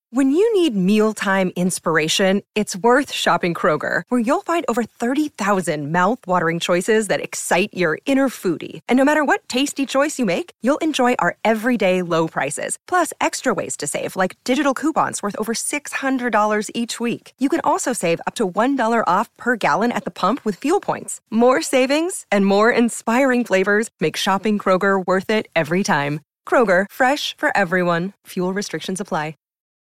When you need mealtime inspiration, it's worth shopping Kroger, where you'll find over 30,000 mouth-watering choices that excite your inner foodie. And no matter what tasty choice you make, you'll enjoy our everyday low prices, plus extra ways to save, like digital coupons worth over $600 each week. You can also save up to $1 off per gallon at the pump with fuel points. More savings and more inspiring flavors make shopping Kroger worth it every time. Kroger, fresh for everyone. Fuel restrictions apply.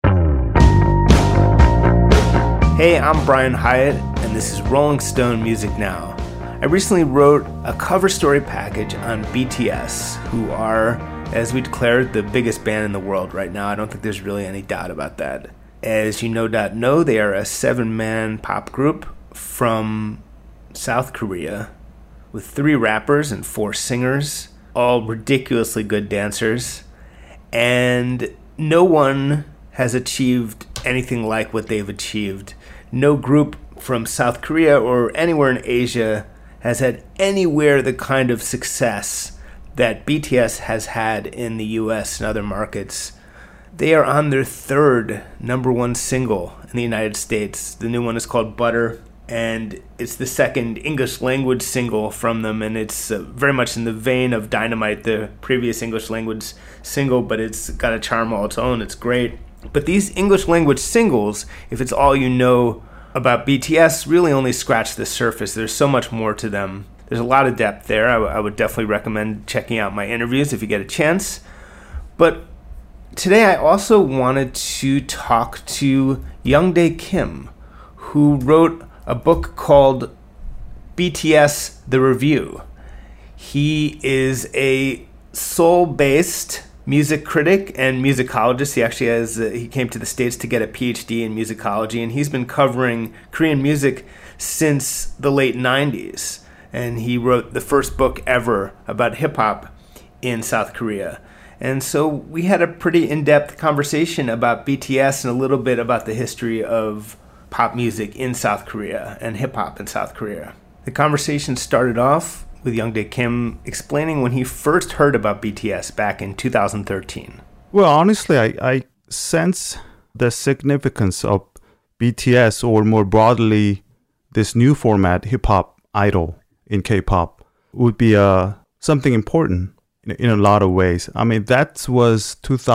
Hey, I'm Brian Hyatt, and this is Rolling Stone Music Now. I recently wrote a cover story package on BTS, who are, as we declared, the biggest band in the world right now. I don't think there's really any doubt about that. As you no doubt know, they are a 7-man pop group from South Korea with 3 rappers and 4 singers, all ridiculously good dancers, and no one has achieved anything like what they've achieved. No group from South Korea or anywhere in Asia has had anywhere the kind of success that BTS has had in the US and other markets. They are on their 3rd #1 single in the United States. The new one is called Butter, and it's the 2nd English language single from them, and it's very much in the vein of Dynamite, the previous English language single, but it's got a charm all its own. It's great. But these English language singles, if it's all you know about BTS, really only scratch the surface. There's so much more to them. There's a lot of depth there. I would definitely recommend checking out my interviews if you get a chance. But today I also wanted to talk to Youngdae Kim, who wrote a book called BTS The Review. He is a Seoul-based music critic and musicologist. He actually he came to the States to get a PhD in musicology, and he's been covering Korean music since the late 90s. And he wrote the first book ever about hip-hop in South Korea. And so we had a pretty in-depth conversation about BTS and a little bit about the history of pop music in South Korea and hip-hop in South Korea. The conversation started off with Youngdae Kim explaining when he first heard about BTS back in 2013. Well, honestly, I sense the significance of BTS, or more broadly, this new format, hip-hop idol in K-pop, would be something important in a lot of ways. I mean, that was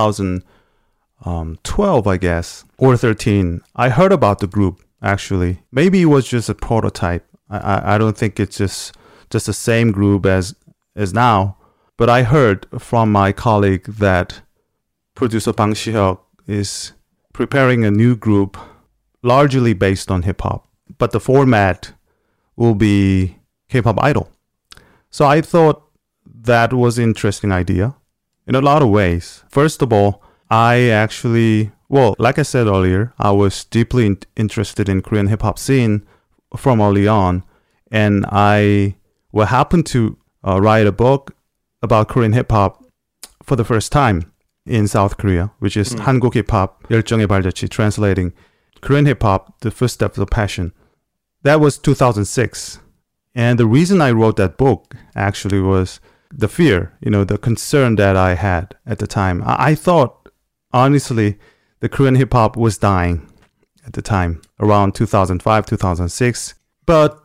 2012, I guess, or 13. I heard about the group, actually. Maybe it was just a prototype. I don't think it's just the same group as now. But I heard from my colleague that producer Bang Si-hyuk is preparing a new group largely based on hip-hop. But the format will be K-pop idol. So I thought that was an interesting idea in a lot of ways. First of all, I actually, like I said earlier, I was deeply interested in Korean hip-hop scene from early on. And I happened to write a book about Korean hip-hop for the first time in South Korea, which is 한국 hip-hop 열정의 발자취, translating Korean hip-hop, the footsteps of passion. That was 2006. And the reason I wrote that book actually was the fear, the concern that I had at the time. I thought, honestly, the Korean hip-hop was dying at the time, around 2005, 2006. But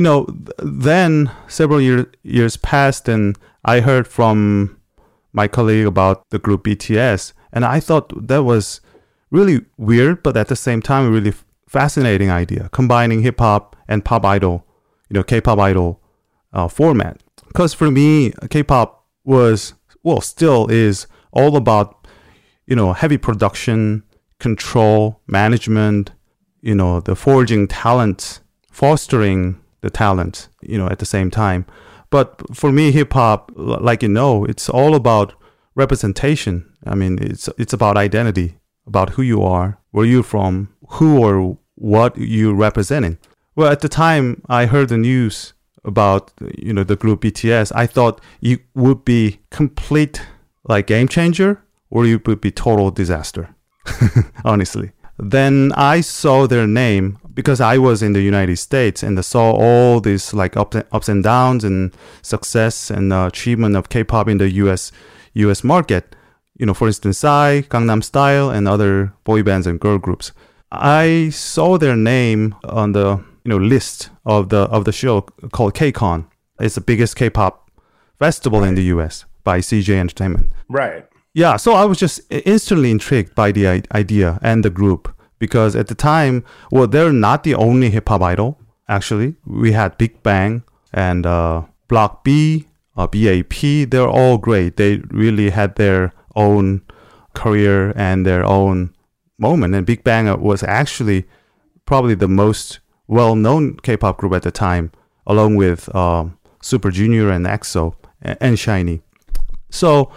then several years passed, and I heard from my colleague about the group BTS, and I thought that was really weird, but at the same time, a really fascinating idea, combining hip-hop and pop idol, K-pop idol format. Because for me, K-pop still is all about, heavy production, control, management, the forging talent, fostering the talent, at the same time. But for me, hip-hop, it's all about representation. I mean, it's about identity, about who you are, where you're from, who or what you're representing. Well, at the time I heard the news about, the group BTS, I thought it would be complete, game changer, or it would be total disaster, honestly. Then I saw their name because I was in the United States and I saw all these ups and downs and success and achievement of K-pop in the US market. for instance, Psy, Gangnam Style, and other boy bands and girl groups. I saw their name on the list of the show called KCON. It's the biggest K-pop festival in the US by CJ Entertainment. Right. Yeah, so I was just instantly intrigued by the idea and the group because at the time, well, they're not the only hip-hop idol, actually. We had Big Bang and Block B, BAP. They're all great. They really had their own career and their own moment. And Big Bang was actually probably the most well-known K-pop group at the time, along with Super Junior and EXO and SHINee. So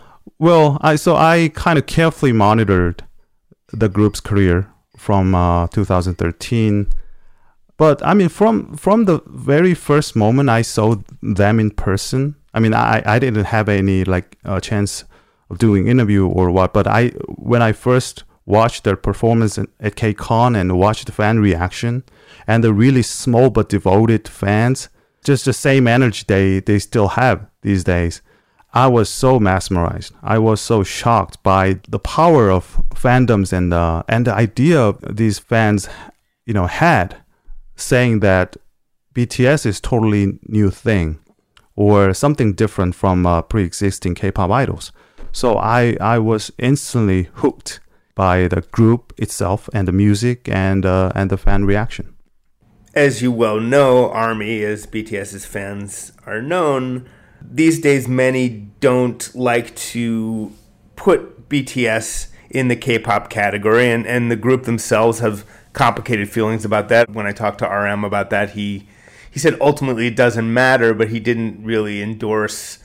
I kind of carefully monitored the group's career from 2013. But I mean, from the very first moment I saw them in person, I mean, I didn't have any chance of doing interview or what. But when I first watched their performance at KCON and watched the fan reaction and the really small but devoted fans, just the same energy they still have these days. I was so mesmerized. I was so shocked by the power of fandoms and the idea these fans, had, saying that BTS is totally new thing or something different from pre-existing K-pop idols. So I was instantly hooked by the group itself and the music and the fan reaction. As you well know, ARMY, as BTS's fans are known, these days many don't like to put BTS in the K-pop category, and the group themselves have complicated feelings about that. When I talked to RM about that, he said ultimately it doesn't matter, but he didn't really endorse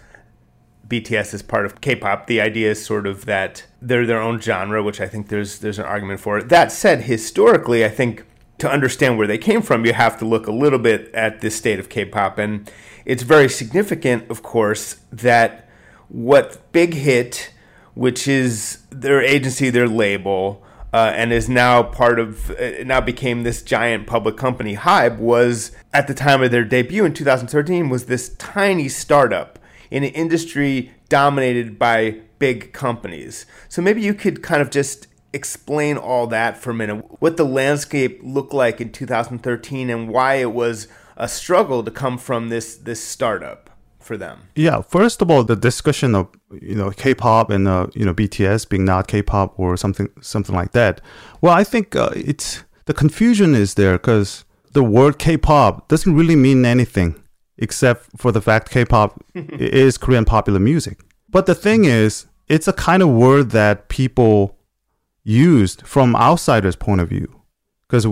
BTS as part of K-pop. The idea is sort of that they're their own genre, which I think there's an argument for it. That said, historically, I think to understand where they came from, you have to look a little bit at this state of K-pop. And it's very significant, of course, that what Big Hit, which is their agency, their label, and is now now became this giant public company, HYBE, was at the time of their debut in 2013, was this tiny startup in an industry dominated by big companies. So maybe you could kind of just explain all that for a minute, what the landscape looked like in 2013 and why it was a struggle to come from this startup for them. Yeah, first of all, the discussion of K-pop and BTS being not K-pop or something like that. Well, I think it's the confusion is there because the word K-pop doesn't really mean anything except for the fact K-pop is Korean popular music. But the thing is, it's a kind of word that people used from outsiders' point of view. Because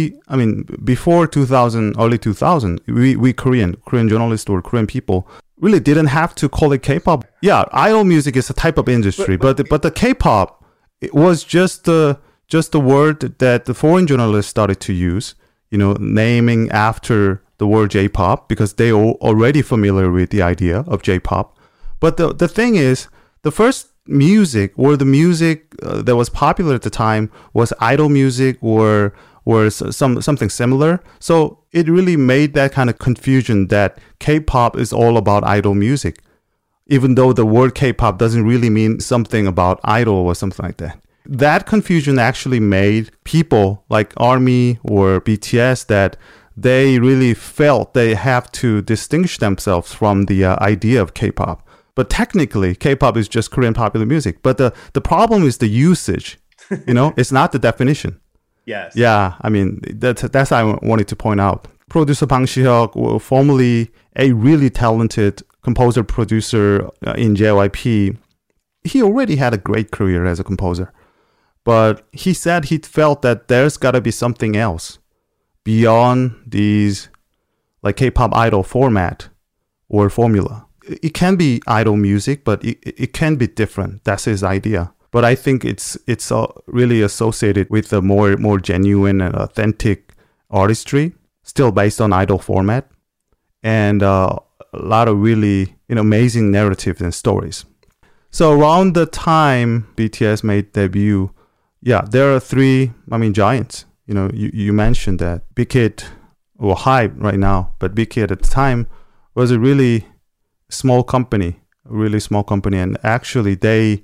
before 2000, early 2000, we Korean journalists or Korean people really didn't have to call it K-pop. Yeah, idol music is a type of industry, but the K-pop, it was just the word that the foreign journalists started to use, naming after the word J-pop because they are already familiar with the idea of J-pop. But the thing is, the first music or the music that was popular at the time was idol music or something similar. So it really made that kind of confusion that K-pop is all about idol music, even though the word K-pop doesn't really mean something about idol or something like that. That confusion actually made people like ARMY or BTS that they really felt they have to distinguish themselves from the idea of K-pop. But technically, K-pop is just Korean popular music. But the problem is the usage. It's not the definition. Yes. Yeah, I mean, that's what I wanted to point out. Producer Bang Si-hyuk, formerly a really talented composer-producer in JYP, he already had a great career as a composer. But he said he felt that there's got to be something else beyond these like K-pop idol format or formula. It can be idol music, but it can be different. That's his idea. But I think it's really associated with a more genuine and authentic artistry, still based on idol format, and a lot of really amazing narratives and stories. So around the time BTS made debut, yeah, there are three giants. You mentioned that Big Hit or HYBE right now, but Big Hit at the time was a really small company, and actually they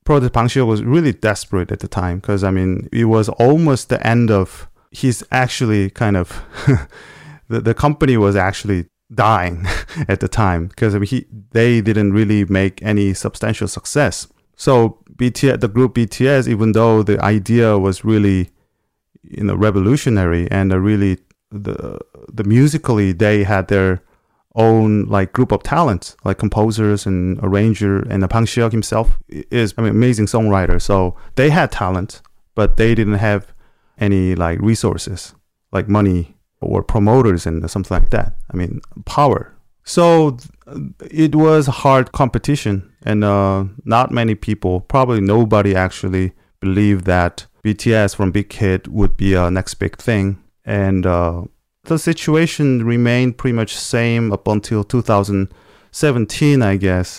Project Bang Si-hyuk was really desperate at the time because, I mean, it was almost the end of, he's actually kind of, the company was actually dying at the time because, I mean, they didn't really make any substantial success. So the group BTS, even though the idea was really, revolutionary and really the musically they had their own like group of talents, like composers and arranger, and Bang Si-hyuk himself is amazing songwriter. So they had talent, but they didn't have any like resources, like money or promoters and something like that. I mean, power. So it was hard competition, and not many people, probably nobody actually believed that BTS from Big Hit would be a next big thing. And the situation remained pretty much same up until 2017, I guess,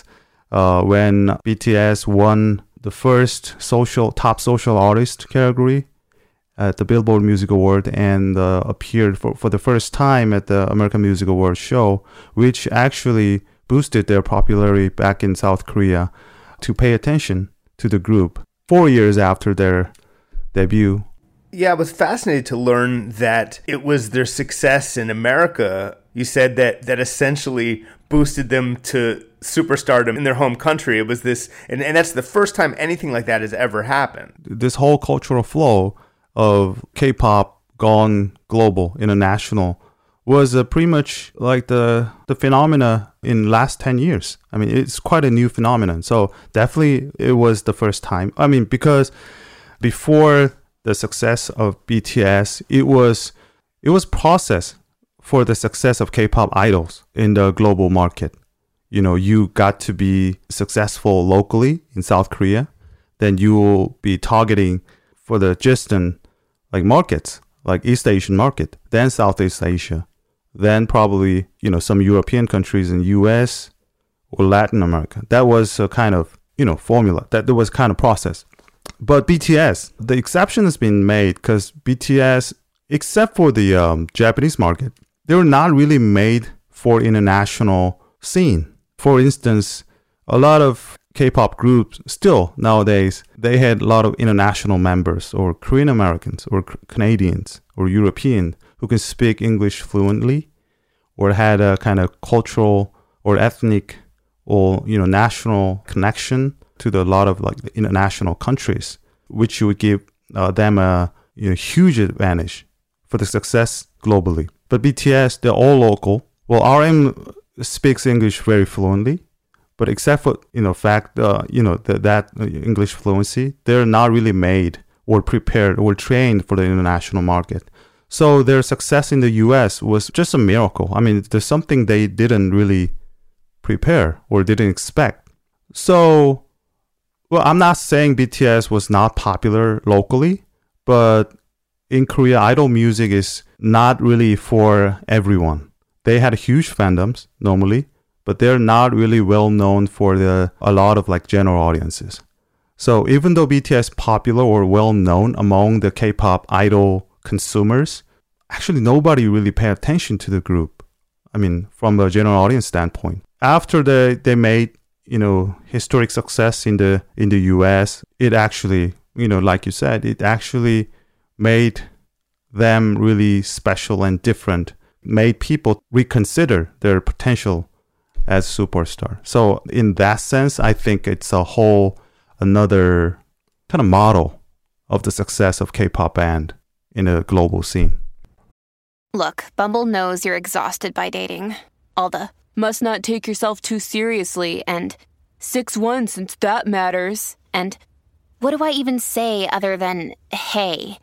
when BTS won the first top social artist category at the Billboard Music Award and appeared for the first time at the American Music Awards show, which actually boosted their popularity back in South Korea to pay attention to the group 4 years after their debut. Yeah, I was fascinated to learn that it was their success in America, you said, that essentially boosted them to superstardom in their home country. It was this, and that's the first time anything like that has ever happened. This whole cultural flow of K-pop gone global, international, was pretty much like the phenomena in last 10 years. I mean, it's quite a new phenomenon. So definitely it was the first time. I mean, because before the success of BTS, it was process for the success of K-pop idols in the global market. You got to be successful locally in South Korea, then you will be targeting for the distant like markets, like East Asian market, then Southeast Asia, then probably, some European countries in US or Latin America. That was a kind of, formula. That there was kind of process. But BTS, the exception has been made because BTS, except for the Japanese market, they were not really made for international scene. For instance, a lot of K-pop groups still nowadays, they had a lot of international members or Korean Americans or Canadians or European who can speak English fluently or had a kind of cultural or ethnic or, national connection to a lot of like the international countries, which would give them a huge advantage for the success globally. But BTS, they're all local. Well, RM speaks English very fluently, but except for that English fluency, they're not really made or prepared or trained for the international market. So their success in the US was just a miracle. I mean, there's something they didn't really prepare or didn't expect. So, well, I'm not saying BTS was not popular locally, but in Korea, idol music is not really for everyone. They had huge fandoms normally, but they're not really well known for a lot of like general audiences. So even though BTS popular or well known among the K-pop idol consumers, actually nobody really paid attention to the group. I mean, from a general audience standpoint. After they made historic success in the US, it actually, like you said, it actually made them really special and different, made people reconsider their potential as superstar. So in that sense, I think it's another kind of model of the success of K-pop band in a global scene. Look, Bumble knows you're exhausted by dating. All the must not take yourself too seriously and 6'1" since that matters. And what do I even say other than, hey?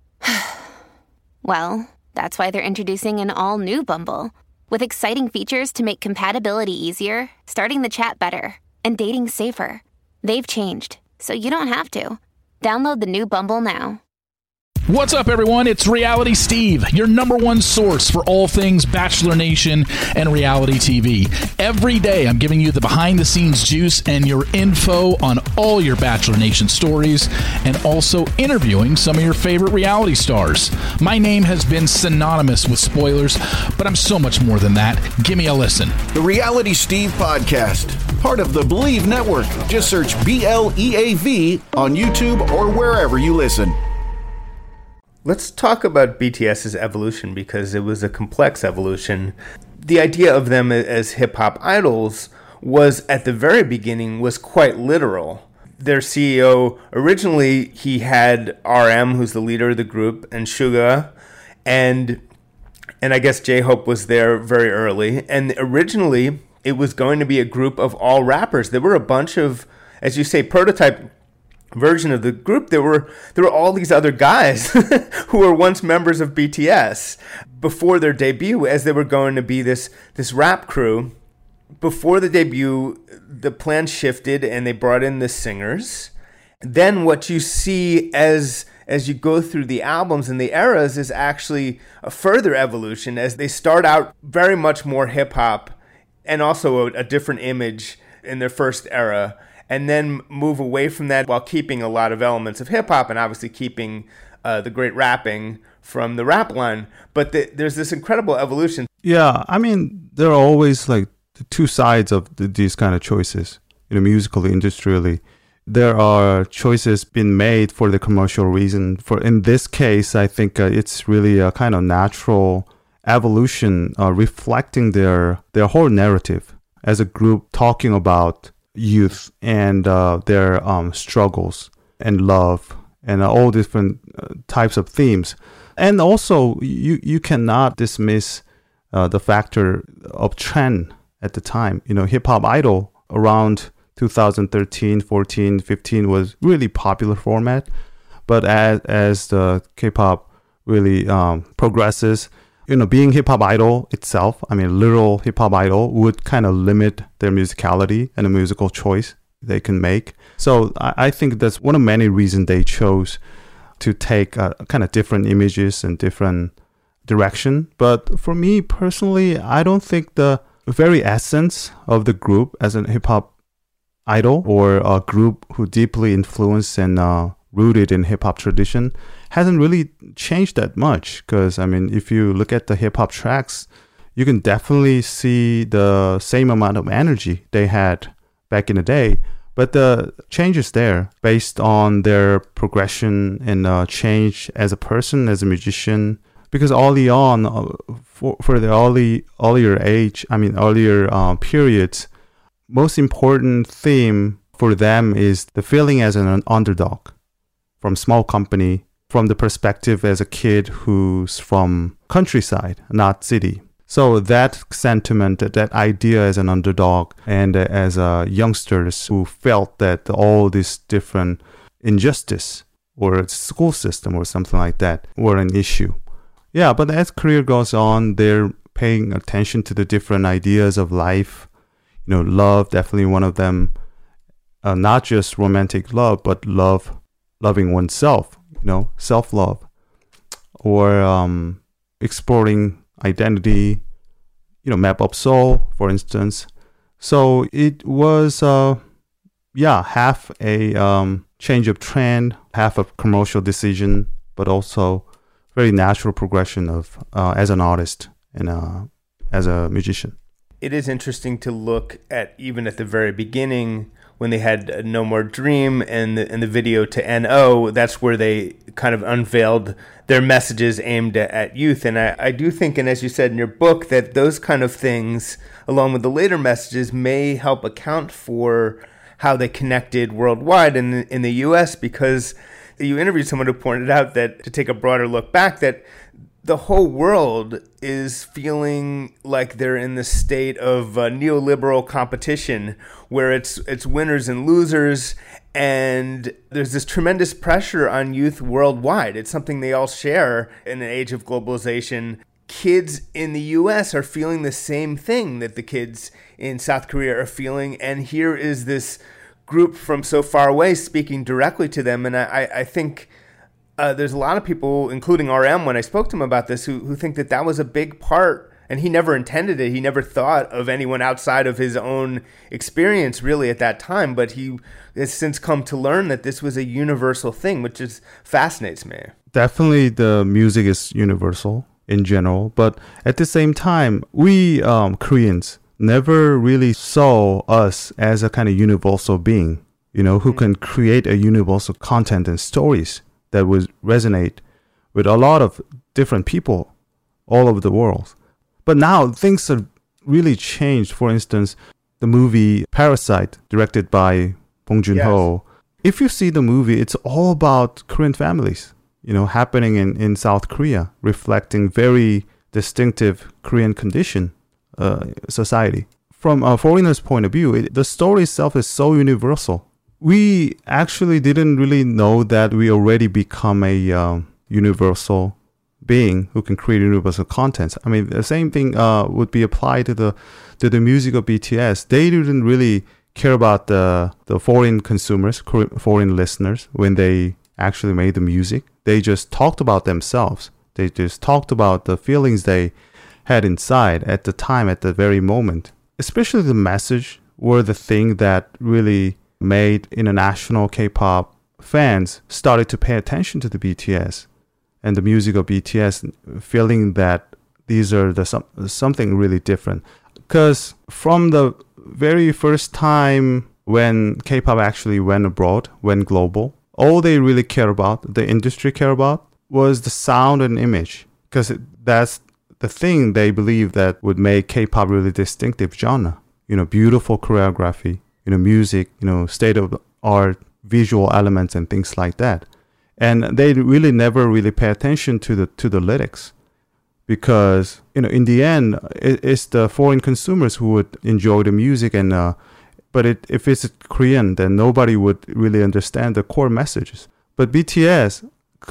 Well, that's why they're introducing an all-new Bumble with exciting features to make compatibility easier, starting the chat better, and dating safer. They've changed, so you don't have to. Download the new Bumble now. What's up, everyone? It's Reality Steve, your number one source for all things Bachelor Nation and reality TV. Every day, I'm giving you the behind-the-scenes juice and your info on all your Bachelor Nation stories, and also interviewing some of your favorite reality stars. My name has been synonymous with spoilers, but I'm so much more than that. Give me a listen. The Reality Steve Podcast, part of the Believe Network. Just search BLEAV on YouTube or wherever you listen. Let's talk about BTS's evolution, because it was a complex evolution. The idea of them as hip-hop idols was, at the very beginning, was quite literal. Their CEO, originally, he had RM, who's the leader of the group, and Suga, and I guess J-Hope was there very early. And originally, it was going to be a group of all rappers. There were a bunch of, as you say, prototype version of the group. There were all these other guys who were once members of BTS before their debut, as they were going to be this rap crew. Before the debut, the plan shifted and they brought in the singers. Then what you see as you go through the albums and the eras is actually a further evolution, as they start out very much more hip hop and also a different image in their first era, and then move away from that while keeping a lot of elements of hip-hop and obviously keeping the great rapping from the rap line. But there's this incredible evolution. Yeah, I mean, there are always like the two sides of these kind of choices, musically, industrially. There are choices being made for the commercial reason. In this case, I think it's really a kind of natural evolution reflecting their whole narrative as a group, talking about youth and their struggles and love and all different types of themes. And also, you cannot dismiss the factor of trend at the time. Hip-hop idol around 2013, 14, 15 was really popular format. But as the K-pop really progresses, being hip-hop idol itself, literal hip-hop idol, would kind of limit their musicality and the musical choice they can make. So I think that's one of many reasons they chose to take kind of different images and different direction. But for me personally, I don't think the very essence of the group as a hip-hop idol or a group who deeply influenced and rooted in hip-hop tradition hasn't really changed that much. Because if you look at the hip-hop tracks, you can definitely see the same amount of energy they had back in the day, but the change is there based on their progression and change as a person, as a musician. Because early on, for the earlier periods, most important theme for them is the feeling as an underdog from small company, from the perspective as a kid who's from countryside, not city. So that sentiment, that idea as an underdog and as youngsters who felt that all this different injustice or school system or something like that were an issue. Yeah, but as career goes on, they're paying attention to the different ideas of life. Love, definitely one of them. Not just romantic love, but loving oneself, self-love, or exploring identity, map up soul, for instance. So it was, half a change of trend, half a commercial decision, but also very natural progression of as an artist and as a musician. It is interesting to look at, even at the very beginning, when they had No More Dream and the video to N.O., that's where they kind of unveiled their messages aimed at youth. And I do think, and as you said in your book, that those kind of things, along with the later messages, may help account for how they connected worldwide in the U.S., because you interviewed someone who pointed out that, to take a broader look back, that the whole world is feeling like they're in the state of neoliberal competition, where it's winners and losers, and there's this tremendous pressure on youth worldwide. It's something they all share in an age of globalization. Kids in the U.S. are feeling the same thing that the kids in South Korea are feeling, and here is this group from so far away speaking directly to them. And I think There's a lot of people, including RM, when I spoke to him about this, who think that was a big part. And he never intended it. He never thought of anyone outside of his own experience really at that time. But he has since come to learn that this was a universal thing, which fascinates me. Definitely the music is universal in general. But at the same time, we Koreans never really saw us as a kind of universal being, who can create a universal content and stories that would resonate with a lot of different people all over the world. But now things have really changed. For instance, the movie Parasite, directed by Bong Joon-ho. Yes. If you see the movie, it's all about Korean families, happening in South Korea, reflecting very distinctive Korean condition, society. From a foreigner's point of view, the story itself is so universal. We actually didn't really know that we already become a universal being who can create universal contents. I mean, the same thing would be applied to the music of BTS. They didn't really care about the foreign consumers, foreign listeners, when they actually made the music. They just talked about themselves. They just talked about the feelings they had inside at the time, at the very moment. Especially the message were the thing that really made international K-pop fans started to pay attention to the BTS and the music of BTS, feeling that these are something really different. Because from the very first time when K-pop actually went abroad, went global, all they really care about, the industry care about, was the sound and image. Because that's the thing they believe that would make K-pop really distinctive genre. Beautiful choreography, music, state-of-the-art visual elements and things like that. And they really never really pay attention to the lyrics, because in the end it's the foreign consumers who would enjoy the music, and but if it's Korean, then nobody would really understand the core messages. But BTS,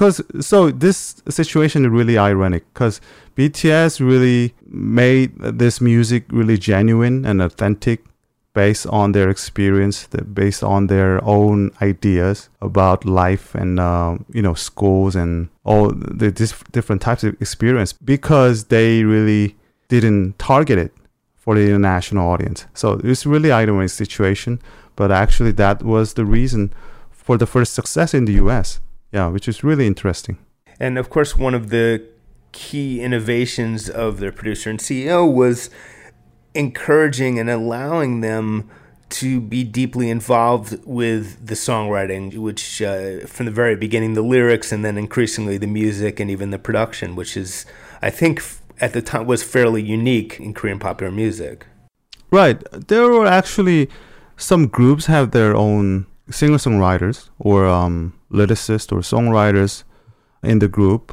so this situation is really ironic, because BTS really made this music really genuine and authentic, based on their experience, based on their own ideas about life and, schools and all the different types of experience, because they really didn't target it for the international audience. So it's really ironic situation, but actually that was the reason for the first success in the US, which is really interesting. And of course, one of the key innovations of their producer and CEO was encouraging and allowing them to be deeply involved with the songwriting, which from the very beginning, the lyrics, and then increasingly the music and even the production, which is, I think, at the time was fairly unique in Korean popular music. Right. There were actually some groups have their own singer-songwriters or lyricists or songwriters in the group.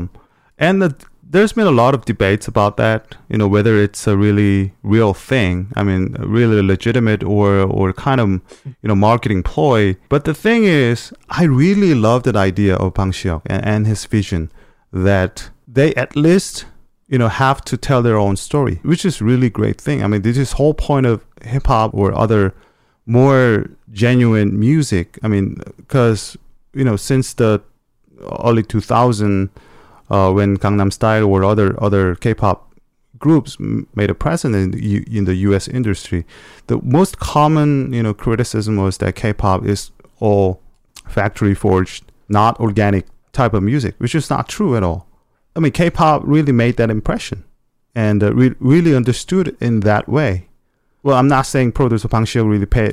There's been a lot of debates about that, whether it's a really real thing. I mean, really legitimate or kind of, marketing ploy. But the thing is, I really love that idea of Bang Si-hyuk and his vision that they at least, have to tell their own story, which is really great thing. I mean, this is whole point of hip hop or other more genuine music. I mean, because, since the early 2000s, when Gangnam Style or other K-pop groups made a presence in the U.S. industry, the most common criticism was that K-pop is all factory forged, not organic type of music, which is not true at all. I mean, K-pop really made that impression and really understood in that way. Well, I'm not saying producer Bang Si-hyuk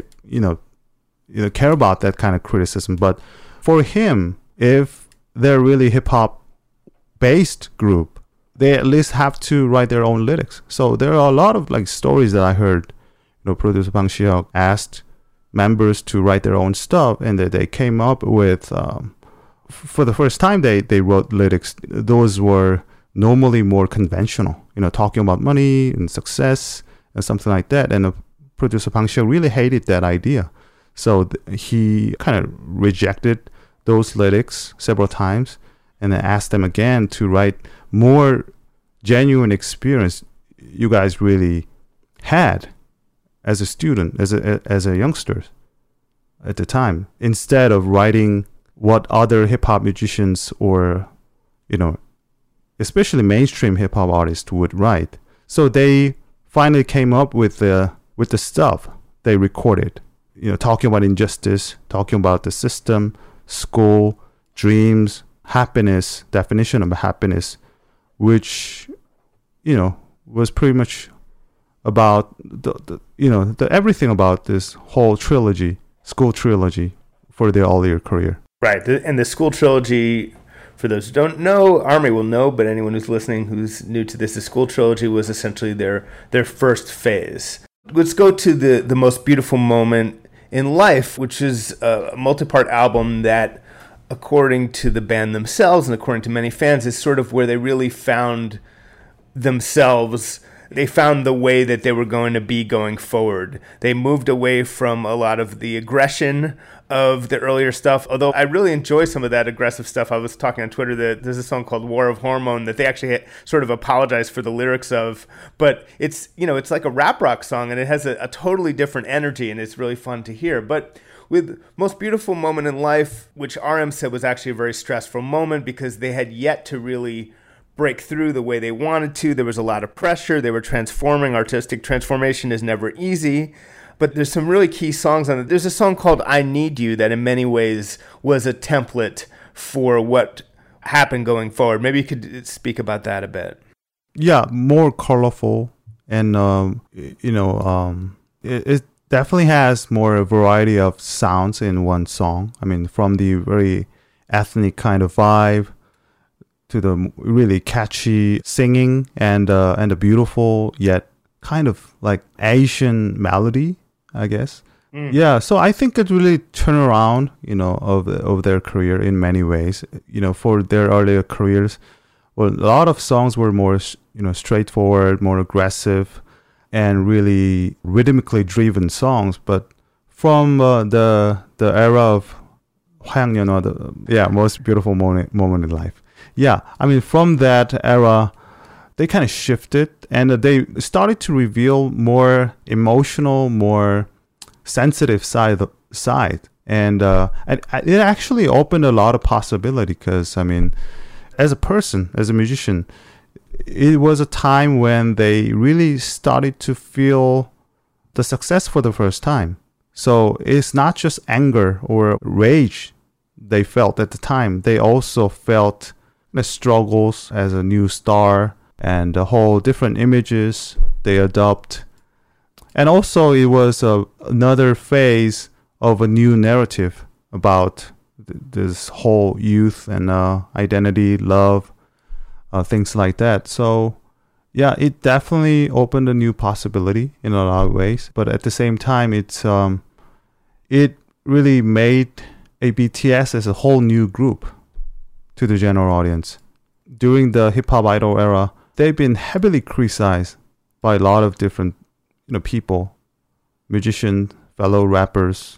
really care about that kind of criticism, but for him, if they're really hip hop based group, they at least have to write their own lyrics. So there are a lot of stories that I heard. Producer Bang Si-hyuk asked members to write their own stuff, and they came up with for the first time they wrote lyrics. Those were normally more conventional, talking about money and success and something like that. And producer Bang Si-hyuk really hated that idea, so he kind of rejected those lyrics several times, and then asked them again to write more genuine experience you guys really had as a student, as a youngster at the time, instead of writing what other hip hop musicians or, especially mainstream hip hop artists would write. So they finally came up with the stuff they recorded, talking about injustice, talking about the system, school, dreams, happiness, definition of happiness, which, was pretty much about the everything about this whole trilogy, school trilogy for their earlier career. Right. And the school trilogy, for those who don't know, Army will know, but anyone who's listening who's new to this, the school trilogy was essentially their first phase. Let's go to the most beautiful moment in life, which is a multi-part album that, according to the band themselves and according to many fans, is sort of where they really found themselves. They found the way that they were going to be going forward. They moved away from a lot of the aggression of the earlier stuff, although I really enjoy some of that aggressive stuff. I was talking on Twitter that there's a song called War of Hormone that they actually sort of apologized for the lyrics of, but it's, it's like a rap rock song, and it has a totally different energy, and it's really fun to hear. But with Most Beautiful Moment in Life, which RM said was actually a very stressful moment because they had yet to really break through the way they wanted to. There was a lot of pressure. They were transforming. Artistic transformation is never easy. But there's some really key songs on it. There's a song called I Need You that in many ways was a template for what happened going forward. Maybe you could speak about that a bit. Yeah, more colorful. And, it definitely has more variety of sounds in one song. I mean, from the very ethnic kind of vibe to the really catchy singing and a beautiful yet kind of like Asian melody, I guess. Yeah, so I think it really turned around, of their career in many ways. For their earlier careers, well, a lot of songs were more, straightforward, more aggressive, and really rhythmically driven songs. But from the era of 화양연화, Most Beautiful Moment in Life. Yeah, I mean, from that era, they kind of shifted and they started to reveal more emotional, more sensitive side. And it actually opened a lot of possibility because, I mean, as a person, as a musician, it was a time when they really started to feel the success for the first time. So it's not just anger or rage they felt at the time. They also felt the struggles as a new star and the whole different images they adopt. And also it was another phase of a new narrative about this whole youth and identity, love, things like that. So yeah, it definitely opened a new possibility in a lot of ways. But at the same time, it really made a BTS as a whole new group to the general audience. During the hip-hop idol era, they've been heavily criticized by a lot of different people, musicians, fellow rappers,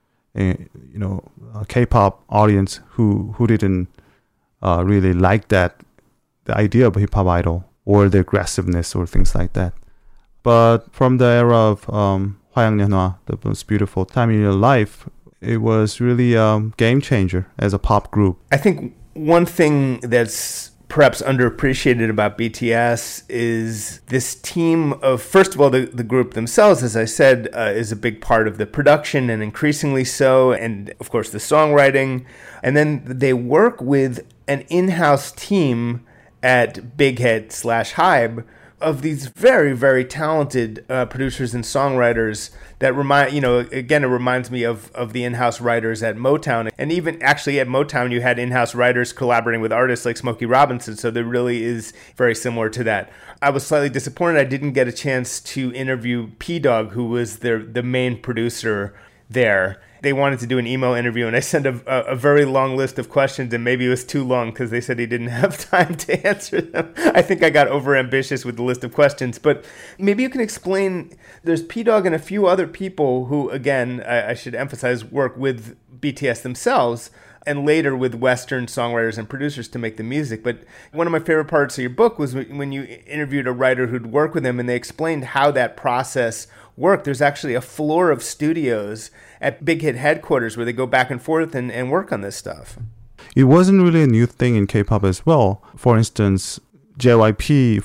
K-pop audience who didn't really like the idea of hip-hop idol or the aggressiveness or things like that. But from the era of 화양연화, the most beautiful time in your life, it was really a game changer as a pop group. I think one thing that's perhaps underappreciated about BTS is this team of, first of all, the group themselves, as I said, is a big part of the production and increasingly so, and of course the songwriting. And then they work with an in-house team at Big Hit / Hybe of these very, very talented producers and songwriters that it reminds me of the in-house writers at Motown. And even actually at Motown, you had in-house writers collaborating with artists like Smokey Robinson. So there really is very similar to that. I was slightly disappointed I didn't get a chance to interview P-Dog, who was the main producer there. They wanted to do an email interview, and I sent a very long list of questions, and maybe it was too long because they said he didn't have time to answer them. I think I got overambitious with the list of questions, but maybe you can explain. There's P-Dog and a few other people who, again, I should emphasize, work with BTS themselves. and later with Western songwriters and producers to make the music. But one of my favorite parts of your book was when you interviewed a writer who'd worked with him, and they explained how that process worked. There's actually a floor of studios at Big Hit headquarters where they go back and forth and work on this stuff. It wasn't really a new thing in K-pop as well. For instance, JYP,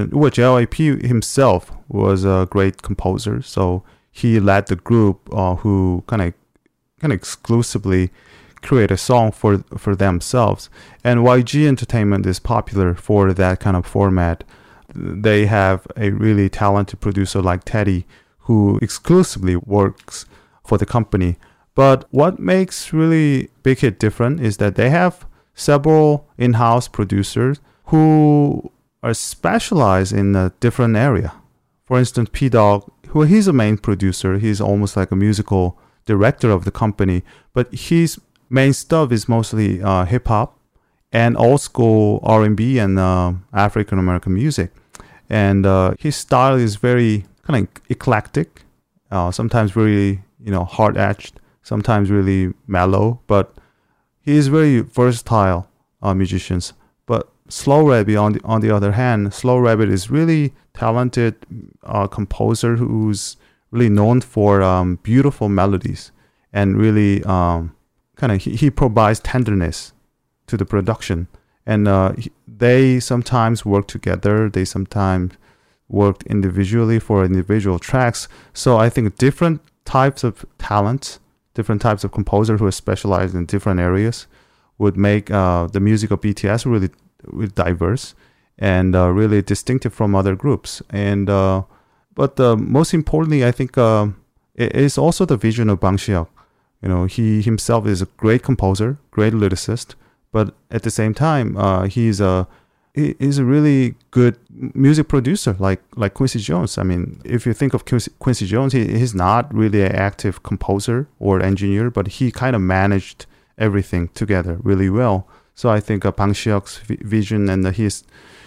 JYP himself was a great composer, so he led the group who kind of exclusively create a song for themselves. And YG Entertainment is popular for that kind of format. They have a really talented producer like Teddy, who exclusively works for the company. But what makes really Big Hit different is that they have several in-house producers who are specialized in a different area. For instance, P-Dog, he's a main producer. He's almost like a musical director of the company, but his main stuff is mostly hip-hop and old school R&B and African American music. And his style is very kind of eclectic, sometimes really hard-edged, sometimes really mellow, but he is very versatile musicians. But Slow Rabbit, on the other hand, Slow Rabbit is really talented composer who's really known for beautiful melodies, and really he provides tenderness to the production. And they sometimes work together. They sometimes work individually for individual tracks. So I think different types of talents, different types of composers who are specialized in different areas would make the music of BTS really diverse and really distinctive from other groups. And but most importantly, I think it is also the vision of Bang Si-hyuk. He himself is a great composer, great lyricist, but at the same time, he's a really good music producer, like Quincy Jones. I mean, if you think of Quincy Jones, he's not really an active composer or engineer, but he kind of managed everything together really well. So I think Bang Si-hyuk's vision and his,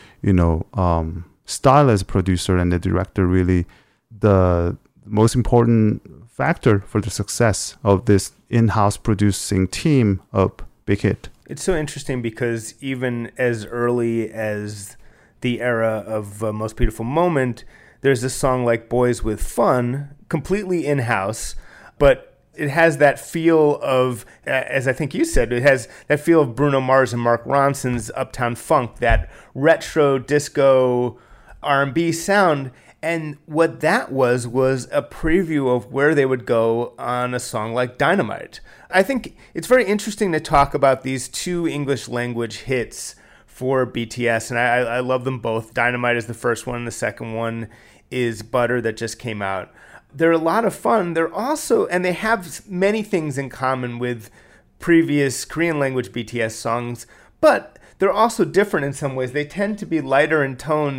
style as a producer and the director really the most important factor for the success of this in-house producing team of Big Hit. It's so interesting because even as early as the era of Most Beautiful Moment, there's a song like Boys with Fun, completely in-house, but it has that feel of, as I think you said, it has that feel of Bruno Mars and Mark Ronson's Uptown Funk, that retro disco R&B sound. And what that was a preview of where they would go on a song like Dynamite. I think it's very interesting to talk about these two English language hits for BTS, and I love them both. Dynamite is the first one, the second one is Butter that just came out. They're a lot of fun. They're also, and they have many things in common with previous Korean language BTS songs, but they're also different in some ways. They tend to be lighter in tone.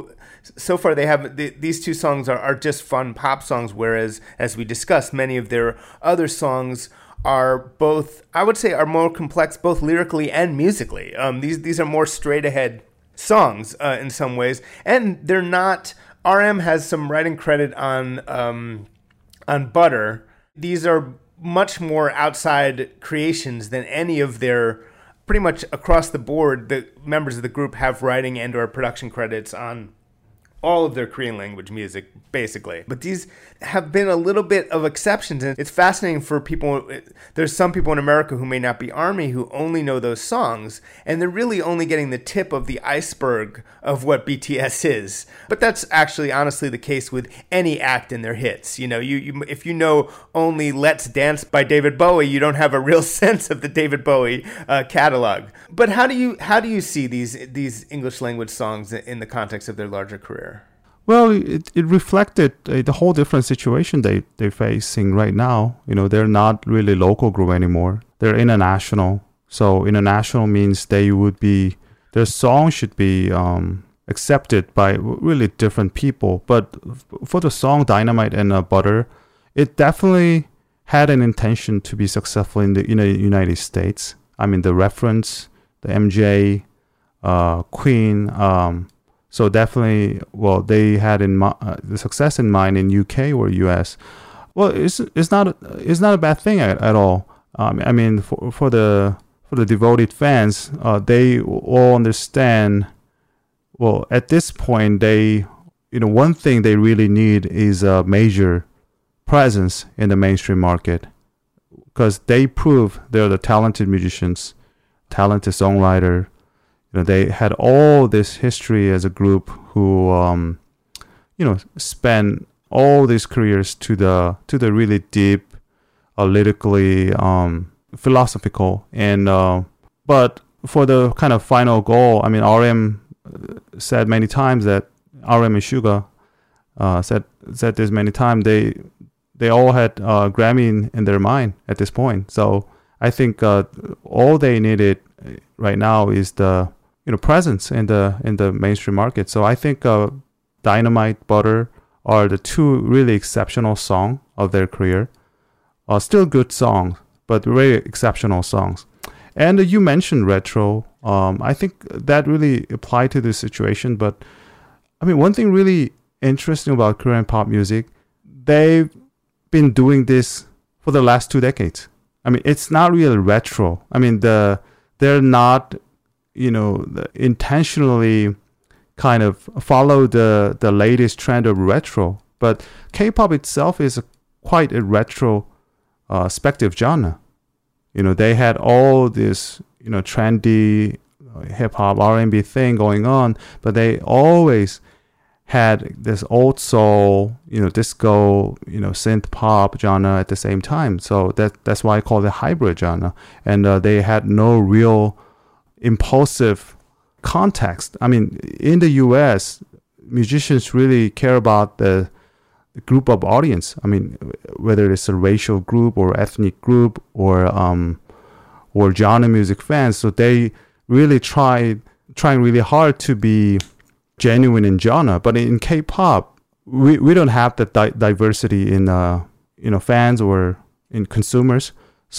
So far they have, these two songs are just fun pop songs, whereas, as we discussed, many of their other songs are both, I would say, are more complex, both lyrically and musically. These are more straight ahead songs in some ways, and they're not. RM has some writing credit on Butter. These are much more outside creations than any of their, pretty much across the board, the members of the group have writing and or production credits on all of their Korean language music, basically. But these have been a little bit of exceptions, and it's fascinating for people. There's some people in America who may not be ARMY who only know those songs, and they're really only getting the tip of the iceberg of what BTS is. But that's actually honestly the case with any act in their hits. If you know only Let's Dance by David Bowie, you don't have a real sense of the David Bowie catalog. But how do you see these English language songs in the context of their larger career? Well, it reflected the whole different situation they're facing right now. They're not really local group anymore. They're international. So international means their song should be accepted by really different people. But for the song Dynamite and Butter, it definitely had an intention to be successful in the United States. I mean, the reference, the MJ, Queen. So definitely, they had the success in mind in UK or US. Well, it's not a bad thing at all. I mean, for the for the devoted fans, they all understand. Well, at this point, one thing they really need is a major presence in the mainstream market, because they prove they're the talented musicians, talented songwriter. They had all this history as a group who, spent all these careers to the really deep, lyrically, philosophical, and but for the kind of final goal, I mean, RM said many times that RM and Suga said this many times. They all had Grammy in their mind at this point. So I think all they needed right now is the presence in the mainstream market. So I think Dynamite, Butter are the two really exceptional songs of their career. Still good songs, but very exceptional songs. And you mentioned retro. I think that really applied to this situation. But I mean, one thing really interesting about Korean pop music, they've been doing this for the last 2 decades. I mean, it's not really retro. I mean, they're not, intentionally kind of follow the latest trend of retro. But K-pop itself is quite a retrospective genre. They had all this, trendy hip-hop, R&B thing going on, but they always had this old soul, disco, synth pop genre at the same time. So that's why I call it hybrid genre. And they had no real impulsive context. I mean, in the US, musicians really care about the group of audience. I mean, whether it's a racial group or ethnic group or genre music fans. So they really trying really hard to be genuine in genre. But in K-pop, we don't have that diversity in fans or in consumers.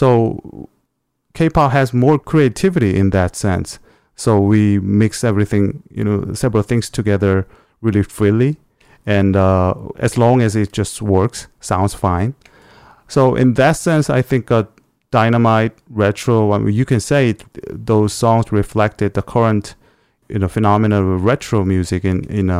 So K-pop has more creativity in that sense. So we mix everything, several things together really freely. And as long as it just works, sounds fine. So in that sense, I think Dynamite, Retro, I mean, you can say those songs reflected the current phenomenon of retro music in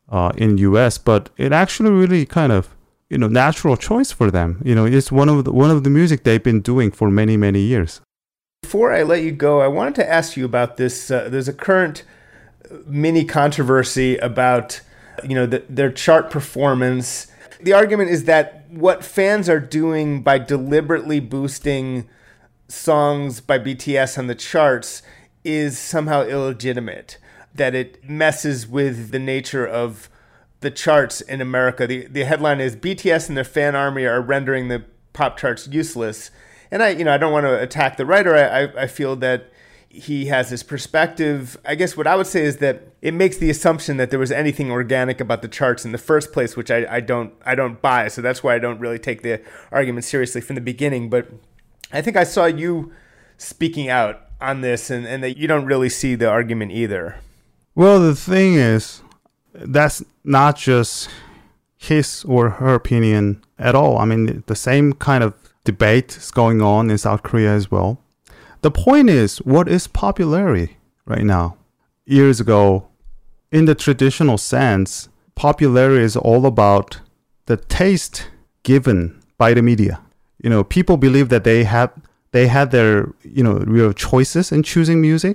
US, but it actually really kind of natural choice for them. It's one of the music they've been doing for many years. Before I let you go, I wanted to ask you about this. There's a current mini controversy about their chart performance. The argument is that what fans are doing by deliberately boosting songs by BTS on the charts is somehow illegitimate, that it messes with the nature of the charts in America. The headline is BTS and their fan army are rendering the pop charts useless. And I don't want to attack the writer. I feel that he has this perspective. I guess what I would say is that it makes the assumption that there was anything organic about the charts in the first place, which I don't buy. So that's why I don't really take the argument seriously from the beginning. But I think I saw you speaking out on this and that you don't really see the argument either. Well, the thing is, that's not just his or her opinion at all. I mean, the same kind of debate is going on in South Korea as well. The point is, what is popularity right now? Years ago, in the traditional sense, popularity is all about the taste given by the media. People believe that they had their real choices in choosing music,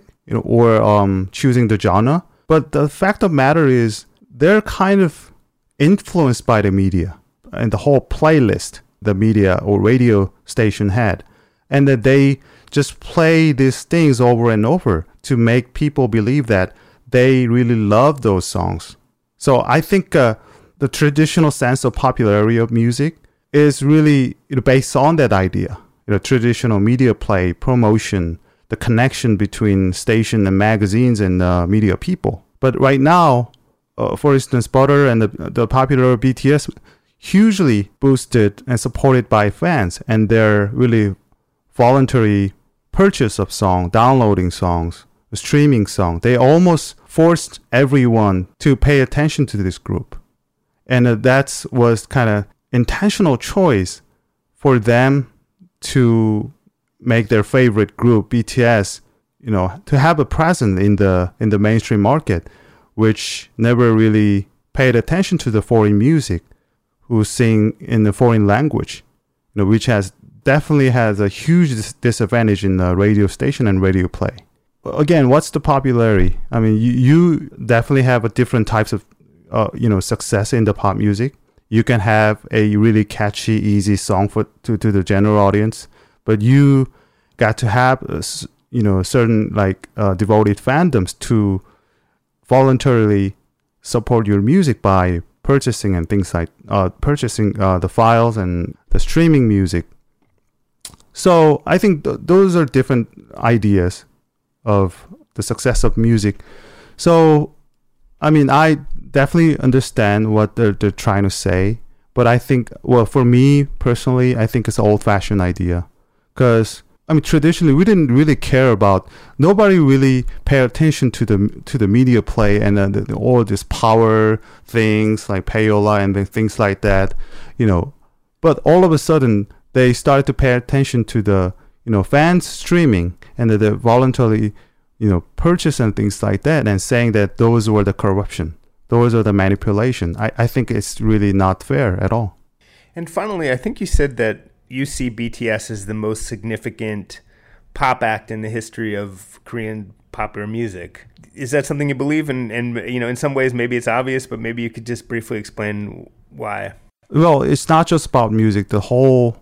or choosing the genre. But the fact of the matter is, they're kind of influenced by the media and the whole playlist the media or radio station had, and that they just play these things over and over to make people believe that they really love those songs. So I think the traditional sense of popularity of music is really based on that idea. Traditional media play, promotion, the connection between station and magazines and media people. But right now, for instance, Butter and the popular BTS hugely boosted and supported by fans, and their really voluntary purchase of songs, downloading songs, streaming songs. They almost forced everyone to pay attention to this group. And that was kind of intentional choice for them to make their favorite group, BTS, to have a presence in the mainstream market, which never really paid attention to the foreign music, who sing in the foreign language, which definitely has a huge disadvantage in the radio station and radio play. Again, what's the popularity? I mean, you definitely have a different types of, success in the pop music. You can have a really catchy, easy song to the general audience, but you got to have, certain devoted fandoms to voluntarily support your music by purchasing and things like purchasing the files and the streaming music. So I think those are different ideas of the success of music. So, I mean, I definitely understand what they're trying to say, but I think, for me personally, I think it's an old-fashioned idea. Because, I mean, traditionally, we didn't really care about, nobody really paid attention to the media play and all this power things like payola and things like that, But all of a sudden, they started to pay attention to the, fans streaming and the voluntarily, purchase and things like that, and saying that those were the corruption. Those are the manipulation. I think it's really not fair at all. And finally, I think you said that you see BTS as the most significant pop act in the history of Korean popular music. Is that something you believe? And in some ways, maybe it's obvious, but maybe you could just briefly explain why. Well, it's not just about music. The whole,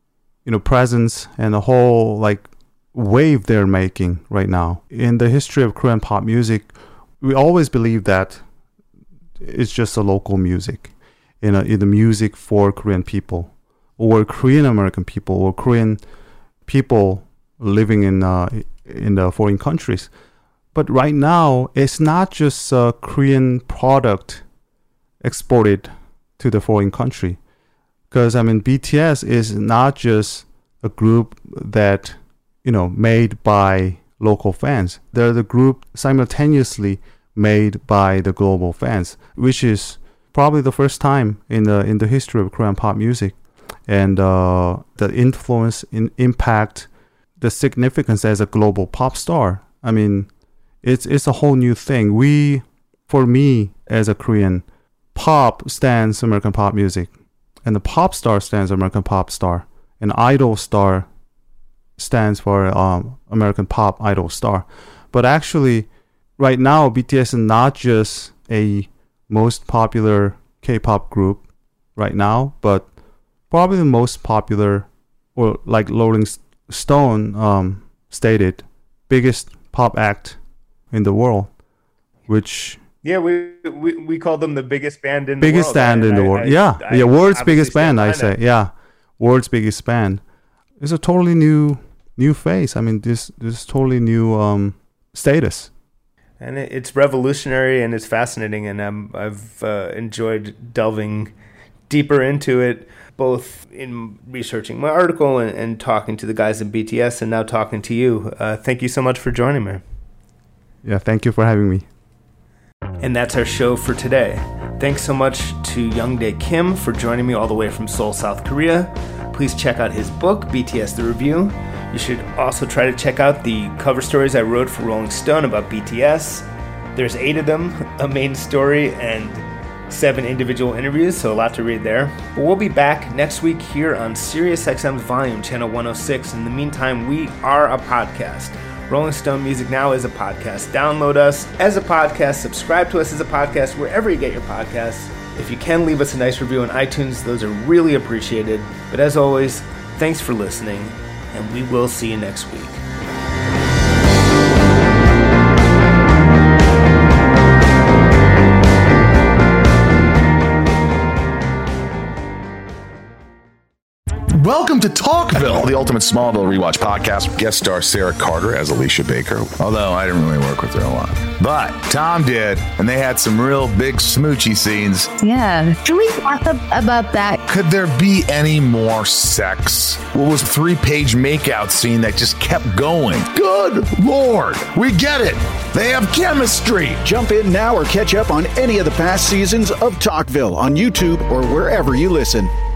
presence and the whole wave they're making right now in the history of Korean pop music. We always believe that it's just a local music, in the music for Korean people, or Korean American people, or Korean people living in the foreign countries. But right now, it's not just a Korean product exported to the foreign country. Because, BTS is not just a group that, made by local fans. They're the group simultaneously made by the global fans, which is probably the first time in the history of Korean pop music. And the influence, impact, the significance as a global pop star. It's a whole new thing. For me, as a Korean, pop stands American pop music, and the pop star stands American pop star, and idol star stands for American pop idol star. But actually, right now, BTS is not just a most popular K-pop group right now, but probably the most popular, or like Rolling Stone stated, biggest pop act in the world, which... Yeah, we call them the biggest band in the world. Biggest band in the world. Yeah, world's biggest band, I say. Yeah, world's biggest band. It's a totally new face. This totally new status. And it's revolutionary and it's fascinating, and I've enjoyed delving deeper into it, both in researching my article and talking to the guys in BTS, and now talking to you. Thank you so much for joining me. Yeah, thank you for having me. And that's our show for today. Thanks so much to Youngdae Kim for joining me all the way from Seoul, South Korea. Please check out his book, BTS The Review. You should also try to check out the cover stories I wrote for Rolling Stone about BTS. There's 8 of them, a main story, and 7 individual interviews, so a lot to read there. But we'll be back next week here on SiriusXM's Volume, Channel 106. In the meantime, we are a podcast. Rolling Stone Music Now is a podcast. Download us as a podcast. Subscribe to us as a podcast wherever you get your podcasts. If you can, leave us a nice review on iTunes. Those are really appreciated. But as always, thanks for listening, and we will see you next week. Welcome to Talkville, the ultimate Smallville rewatch podcast. Guest star Sarah Carter as Alicia Baker, although I didn't really work with her a lot. But Tom did, and they had some real big smoochy scenes. Yeah. Can we talk about that? Could there be any more sex? What was a 3-page makeout scene that just kept going? Good Lord, we get it. They have chemistry. Jump in now or catch up on any of the past seasons of Talkville on YouTube or wherever you listen.